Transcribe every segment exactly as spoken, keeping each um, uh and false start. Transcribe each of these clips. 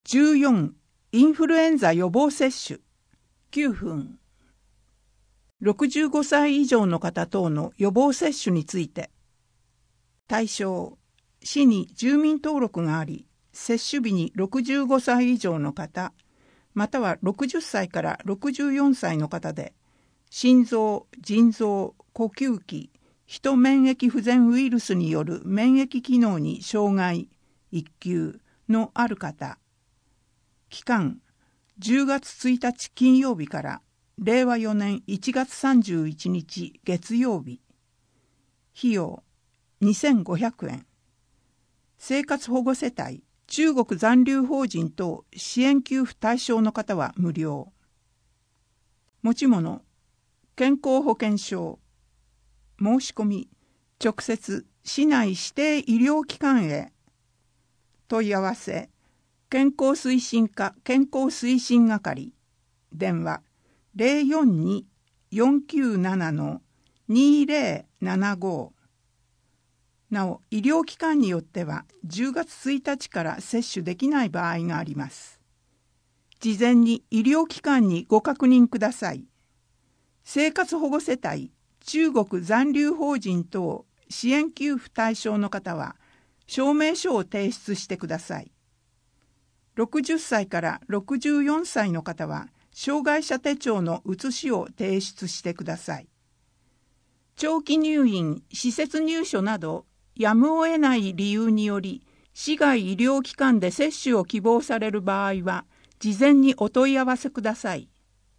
じゅうよんインフルエンザ予防接種きゅうふんろくじゅうごさい以上の方等の予防接種について対象市に住民登録があり接種日にろくじゅうごさい以上の方またはろくじゅっさいからろくじゅうよんさいの方で心臓、腎臓、呼吸器、ヒト免疫不全ウイルスによる免疫機能に障害、一級のある方期間じゅうがつついたち金曜日かられいわよねんいちがつさんじゅういちにち月曜日費用にせんごひゃくえん生活保護世帯中国残留邦人等支援給付対象の方は無料持ち物健康保険証申し込み直接市内指定医療機関へ問い合わせ健康推進課健康推進係電話 ゼロよんに よんきゅうなな にゼロななご なお医療機関によってはじゅうがつついたちから接種できない場合があります事前に医療機関にご確認ください生活保護世帯中国残留邦人等支援給付対象の方は証明書を提出してくださいろくじゅっさいからろくじゅうよんさいの方は障害者手帳の写しを提出してください長期入院、施設入所などやむを得ない理由により市外医療機関で接種を希望される場合は事前にお問い合わせください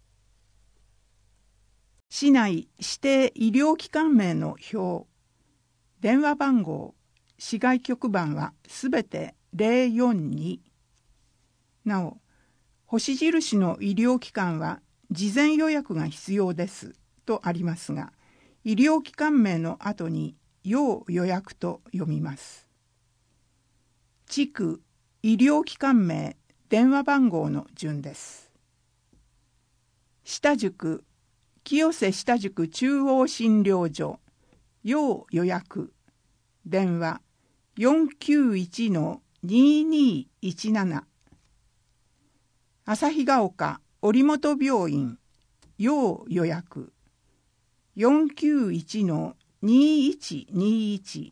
市内指定医療機関名の表電話番号市外局番はすべてゼロよんになお星印の医療機関は事前予約が必要ですとありますが医療機関名の後に要予約と読みます地区医療機関名電話番号の順です下宿清瀬下宿中央診療所要予約電話 よんきゅういち ににいちなな 旭ヶ丘織本病院要予約 よんきゅういち にいちにいち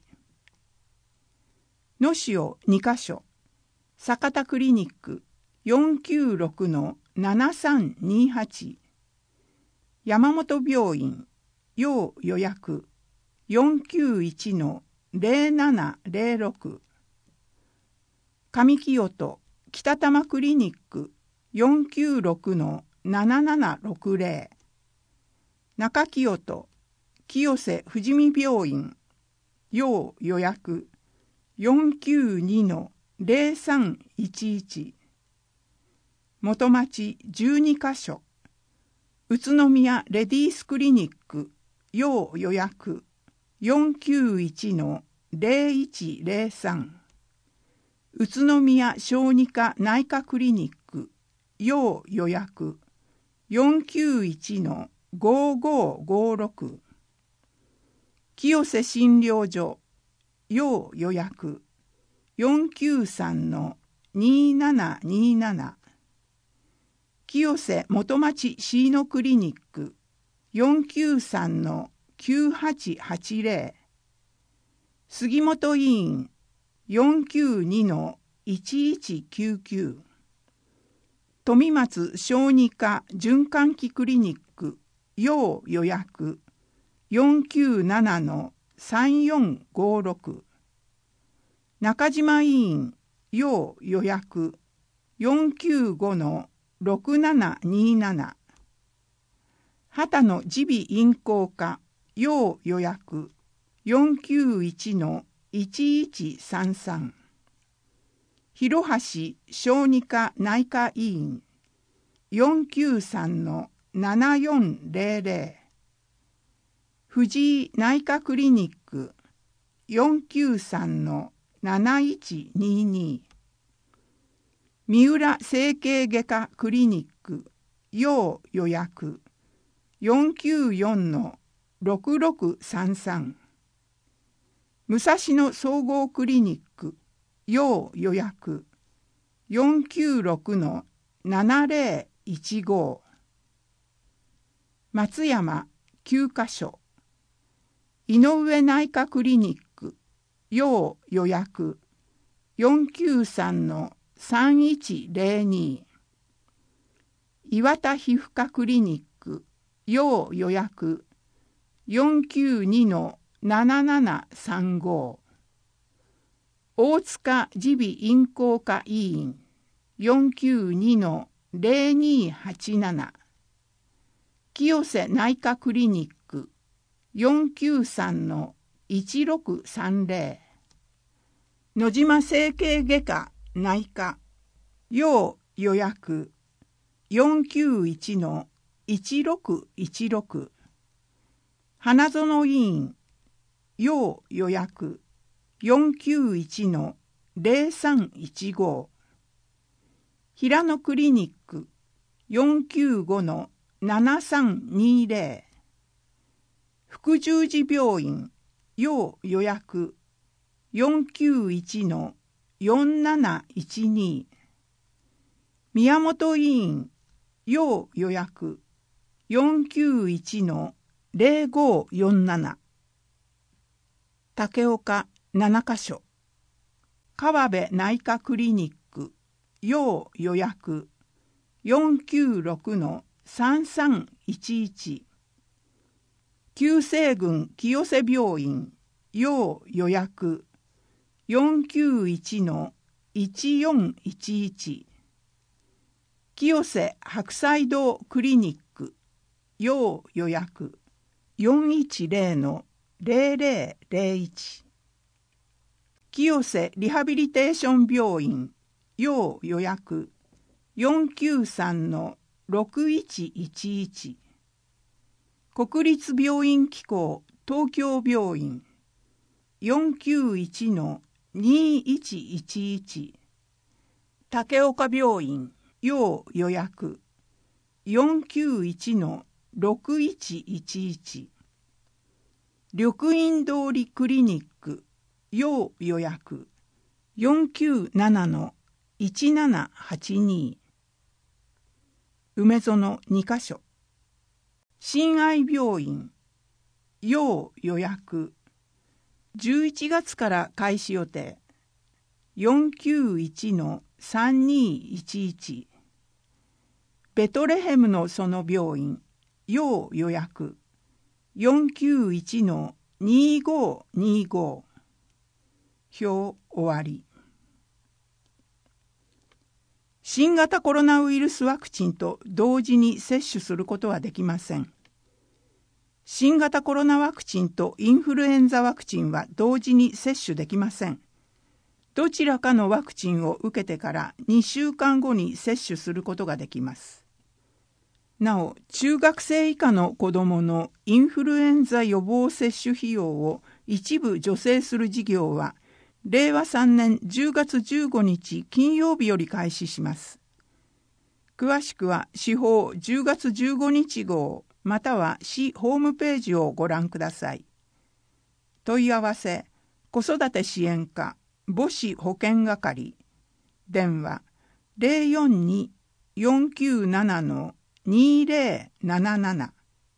野潮にかしょ坂田クリニック よんきゅうろく ななさんにはち山本病院要予約 よんきゅういち ゼロななゼロろく 上清戸北多摩クリニック よんきゅうろく ななななろくゼロ 中清戸清瀬富士見病院要予約 よんきゅうに ゼロさんいちいち 元町じゅうにかしょ宇都宮レディースクリニック要予約 よんきゅういち ゼロいちゼロさん 宇都宮小児科内科クリニック要予約 よんきゅういち ごごごろく 清瀬診療所要予約 よんきゅうさん にななになな清瀬元町シーノクリニック よんきゅうさん きゅうはちはちゼロ 杉本医院 よんきゅうに いちいちきゅうきゅう 富松小児科循環器クリニック要予約 よんきゅうなな さんよんごろく 中島医院要予約 よんきゅうご ろくななになな 秦野耳鼻咽喉科要予約 よんきゅういち いちいちさんさん 広橋小児科内科医院 よんきゅうさん ななよんゼロゼロ 藤井内科クリニック よんきゅうさん なないちにに 三浦整形外科クリニック要予約 よんきゅうよん ろくろくさんさん 武蔵野総合クリニック要予約よんきゅうろくのななぜろいちご。松山きゅうかしょ。井上内科クリニック要予約 よんきゅうさんのさんいちぜろに。岩田皮膚科クリニック要予約 よんきゅうにのななななさんご。大塚耳鼻咽喉科医院 よんきゅうにのぜろにはちなな。清瀬内科クリニックよんきゅうさんのいちろくさんぜろ。野島整形外科内科要予約よんきゅういちのいちろくいちろく。花園医院要予約よんきゅういちのぜろさんいちご。平野クリニックよんきゅうごのななさんにぜろ。福十字病院要予約よんきゅういちのよんなないちに。宮本医院要予約よんきゅういちのぜろごよんなな。竹岡ななかしょ。川辺内科クリニック要予約よんきゅうろくのさんさんいちいち。旧西郡清瀬病院要予約よんきゅういちのいちよんいちいち。清瀬白菜堂クリニック要予約よんいちぜろのぜろぜろぜろいち。清瀬リハビリテーション病院要予約よんきゅうさんのろくいちいちいち。国立病院機構東京病院よんきゅういちのにいちいちいち。竹岡病院要予約よんきゅういちのろくいちいちいち。緑院通りクリニック要予約よんきゅうななのいちななはちに。梅園にかしょ。親愛病院要予約じゅういちがつから開始予定よんきゅういちのさんにいちいち。ベトレヘムの園病院要予約よんきゅういちのにごにご。表終わり。新型コロナウイルスワクチンと同時に接種することはできません。新型コロナワクチンとインフルエンザワクチンは同時に接種できません。どちらかのワクチンを受けてからにしゅうかんごに接種することができます。なお、中学生以下の子どものインフルエンザ予防接種費用を一部助成する事業は、れいわさんねんじゅうがつじゅうごにち金曜日より開始します。詳しくは市法じゅうがつじゅうごにち号または市ホームページをご覧ください。問い合わせ子育て支援課母子保健係電話 ゼロよんに よんきゅうなな にぜろなななな。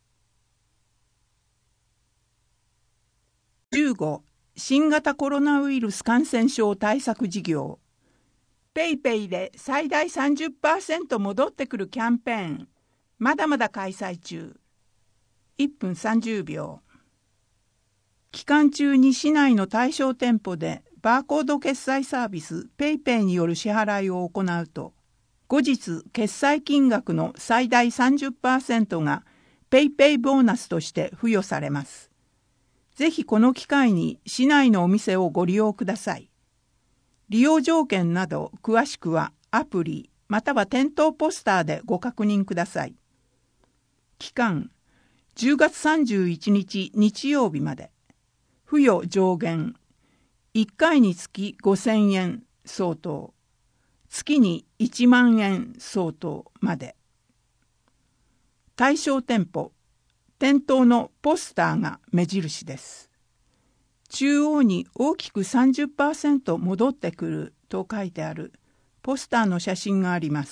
じゅうご新型コロナウイルス感染症対策事業ペイペイで最大 さんじゅっパーセント 戻ってくるキャンペーンまだまだ開催中。いっぷんさんじゅうびょう。期間中に市内の対象店舗でバーコード決済サービスペイペイによる支払いを行うと、後日決済金額の最大 さんじゅっパーセント がペイペイボーナスとして付与されます。ぜひこの機会に市内のお店をご利用ください。利用条件など詳しくはアプリまたは店頭ポスターでご確認ください。期間じゅうがつさんじゅういちにち日曜日まで。付与上限いっかいにつきごせんえん相当、月にいちまんえん相当まで。対象店舗店頭のポスターが目印です。中央に大きく さんじゅっパーセント 戻ってくると書いてあるポポスターの写真があります。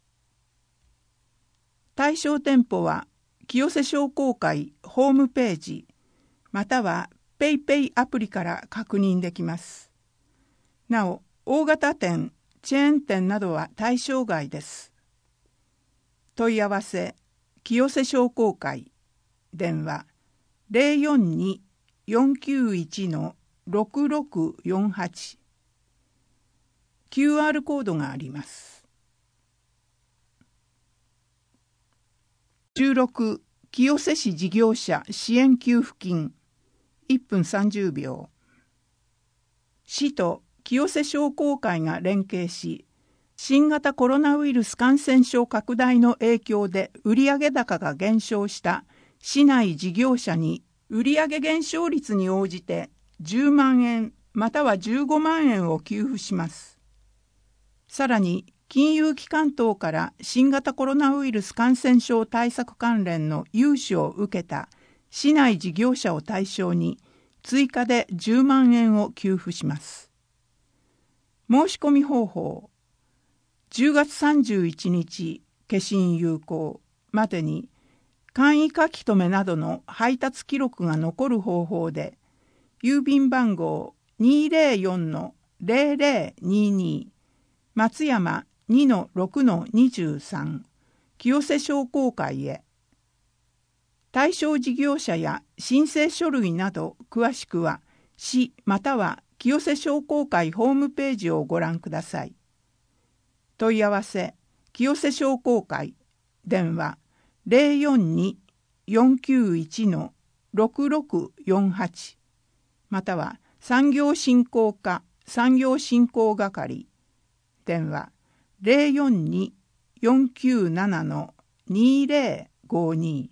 対象店舗は清瀬商工会ホームページまたは ペイペイ アプリから確認できます。なお、大型店、チェーン店などは対象外です。問い合わせ、清瀬商工会、電話 ゼロよんに よんきゅういち ろくろくよんはち キューアール コードがあります。じゅうろく清瀬市事業者支援給付金いっぷんさんじゅうびょう市と清瀬商工会が連携し、新型コロナウイルス感染症拡大の影響で売上高が減少した市内事業者に売上減少率に応じてじゅうまんえんまたはじゅうごまんえんを給付します。さらに金融機関等から新型コロナウイルス感染症対策関連の融資を受けた市内事業者を対象に追加でじゅうまんえんを給付します。申し込み方法、じゅうがつさんじゅういちにち消印有効までに簡易書き留めなどの配達記録が残る方法で、郵便番号 にーぜろよん のぜろぜろにーに松山 にのろくのにじゅうさん 清瀬商工会へ。対象事業者や申請書類など詳しくは市または清瀬商工会ホームページをご覧ください。問い合わせ清瀬商工会電話 ゼロよんに よんきゅういち ろくろくよんはち または産業振興課産業振興係電話 ゼロよんに よんきゅうなな にぜろごに。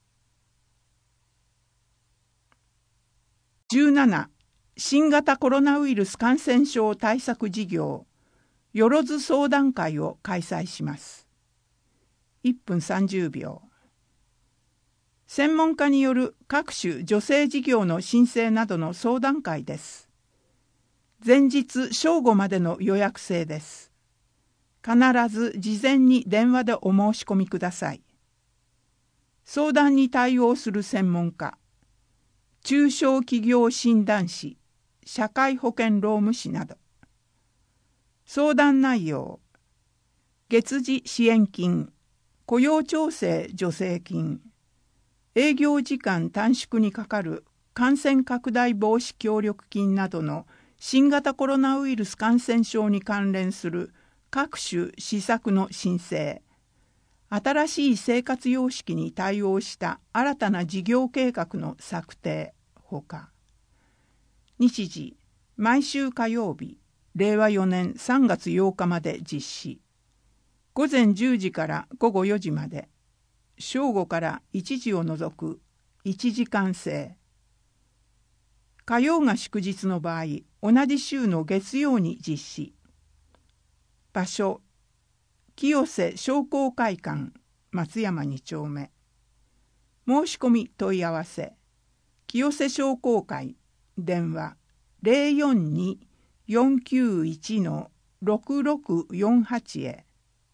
じゅうなな新型コロナウイルス感染症対策事業よろず相談会を開催します。いっぷんさんじゅうびょう専門家による各種助成事業の申請などの相談会です。前日正午までの予約制です。必ず事前に電話でお申し込みください。相談に対応する専門家、中小企業診断士、社会保険労務士など。相談内容、月次支援金、雇用調整助成金、営業時間短縮にかかる感染拡大防止協力金などの新型コロナウイルス感染症に関連する各種施策の申請、新しい生活様式に対応した新たな事業計画の策定ほか、日時、毎週火曜日、れいわよねんさんがつようかまで実施。午前じゅうじから午後よじまで、正午からいちじを除くいちじかん制。火曜が祝日の場合、同じ週の月曜に実施。場所、清瀬商工会館松山にちょうめ。申し込み問い合わせ、清瀬商工会電話 ゼロよんに よんきゅういち ろくろくよんはち へ。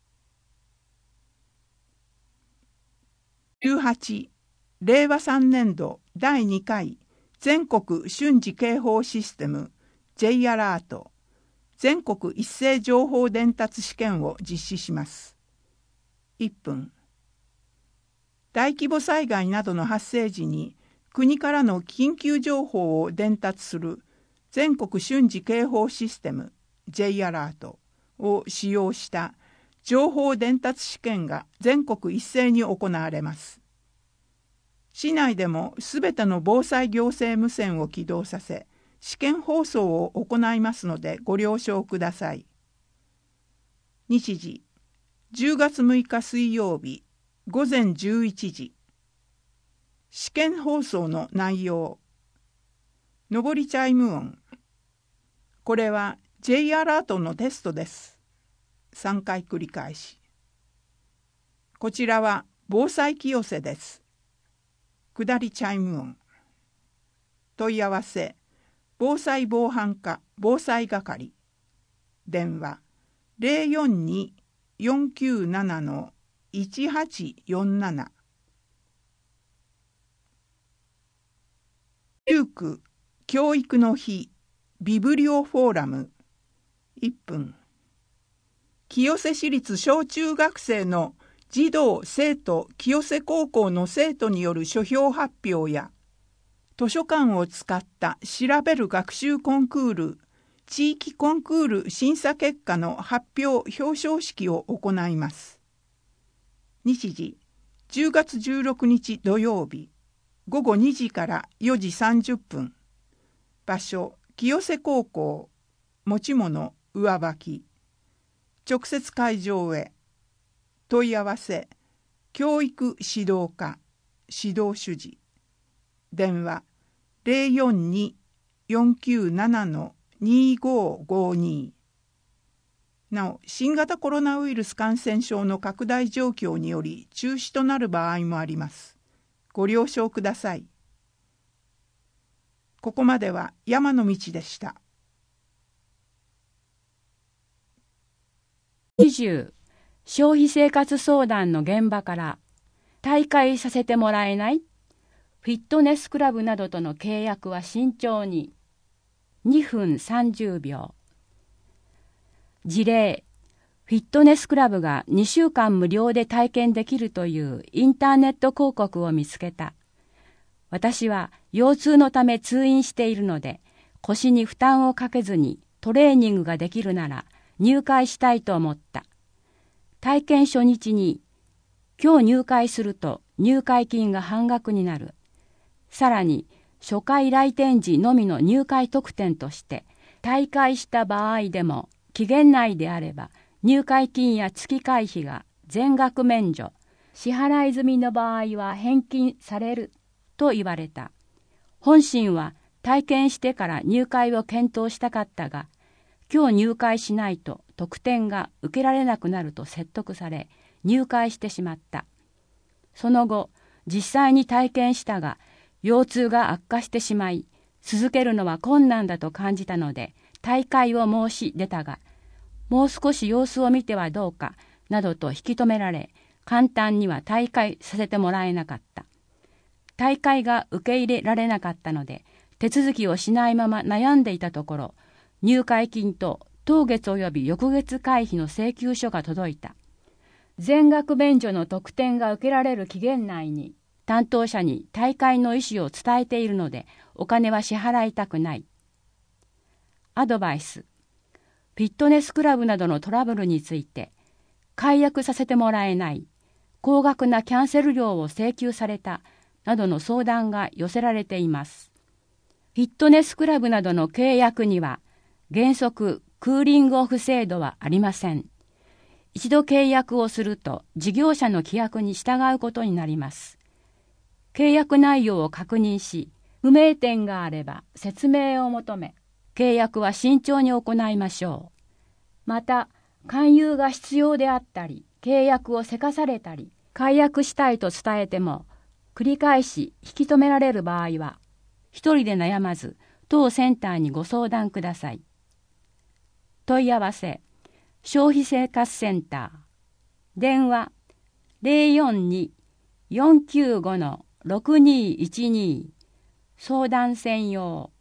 じゅうはちれいわさんねんどだいにかい全国瞬時警報システム J アラート全国一斉情報伝達試験を実施します。いっぷん。大規模災害などの発生時に国からの緊急情報を伝達する全国瞬時警報システム J アラートを使用した情報伝達試験が全国一斉に行われます。市内でもすべての防災行政無線を起動させ、試験放送を行いますのでご了承ください。日時、じゅうがつむいか水曜日、ごぜんじゅういちじ。試験放送の内容。上りチャイム音。これは J アラートのテストです。さんかい繰り返し。こちらは防災清瀬です。下りチャイム音。問い合わせ、防災防犯課防災係。電話ゼロよんに よんきゅうなな いちはちよんなな。じゅうく教育の日ビブリオフォーラムいっぷん。清瀬市立小中学生の児童生徒清瀬高校の生徒による書評発表や図書館を使った調べる学習コンクール地域コンクール審査結果の発表表彰式を行います。日時じゅうがつじゅうろくにち土曜日ごごにじからよじさんじゅっぷん。場所清瀬高校持ち物上履き。直接会場へ。問い合わせ教育指導課指導主事。電話ゼロよんに よんきゅうなな にごごに。なお、新型コロナウイルス感染症の拡大状況により中止となる場合もあります。ご了承ください。ここまでは山の道でした。 にじゅう消費生活相談の現場から退会させてもらえない？フィットネスクラブなどとの契約は慎重に。にふんさんじゅうびょう。事例、フィットネスクラブがにしゅうかん無料で体験できるというインターネット広告を見つけた。私は腰痛のため通院しているので、腰に負担をかけずにトレーニングができるなら入会したいと思った。体験初日に、今日入会すると入会金が半額になる。さらに、初回来店時のみの入会特典として、退会した場合でも期限内であれば入会金や月会費が全額免除、支払い済みの場合は返金されると言われた。本心は体験してから入会を検討したかったが、今日入会しないと特典が受けられなくなると説得され、入会してしまった。その後、実際に体験したが、腰痛が悪化してしまい、続けるのは困難だと感じたので、退会を申し出たが、もう少し様子を見てはどうか、などと引き止められ、簡単には退会させてもらえなかった。退会が受け入れられなかったので、手続きをしないまま悩んでいたところ、入会金と当月及び翌月会費の請求書が届いた。全額免除の特典が受けられる期限内に、担当者に退会の意思を伝えているので、お金は支払いたくない。アドバイス。フィットネスクラブなどのトラブルについて、解約させてもらえない、高額なキャンセル料を請求された、などの相談が寄せられています。フィットネスクラブなどの契約には、原則クーリングオフ制度はありません。一度契約をすると、事業者の規約に従うことになります。契約内容を確認し、不明点があれば説明を求め、契約は慎重に行いましょう。また、勧誘が必要であったり、契約をせかされたり、解約したいと伝えても、繰り返し引き止められる場合は、一人で悩まず、当センターにご相談ください。問い合わせ、消費生活センター。電話、ゼロよんに よんきゅうご ろくにいちに。相談専用。